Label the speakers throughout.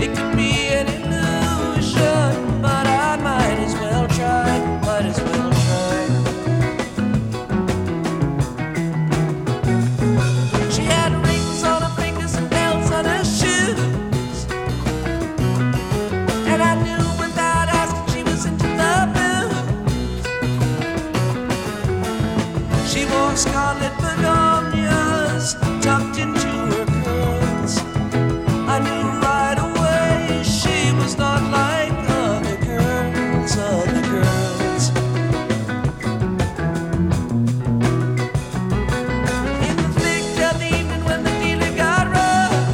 Speaker 1: It could be an illusion, but I might as well try, might as well try. She had rings on her fingers and bells on her shoes, and I knew without asking she was into the blues. She wore scarlet begonias tucked into her curls. I knew right away she was not like other girls, other girls. In the thick of the evening when the dealer got rough,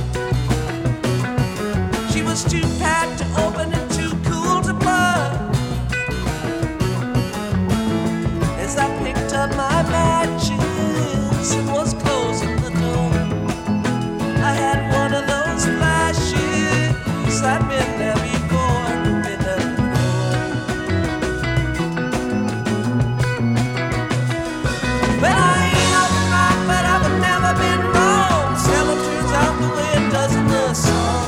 Speaker 1: she was too packed to open and too cool to bluff. As I picked up my matches and was closing the door, I had one of those flashes. I'd been there before, been there before. Well, I ain't nothing right, but I've never been wrong. Seldom turns out the way it does in the song.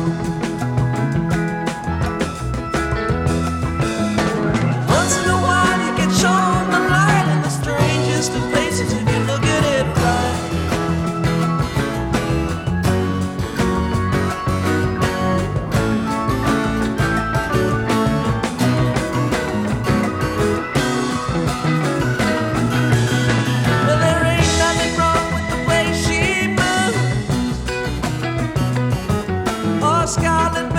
Speaker 1: Once in a while you get shown the light in the strangest of places if you look at it right. Well, there ain't nothing wrong with the way she moves, or scarlet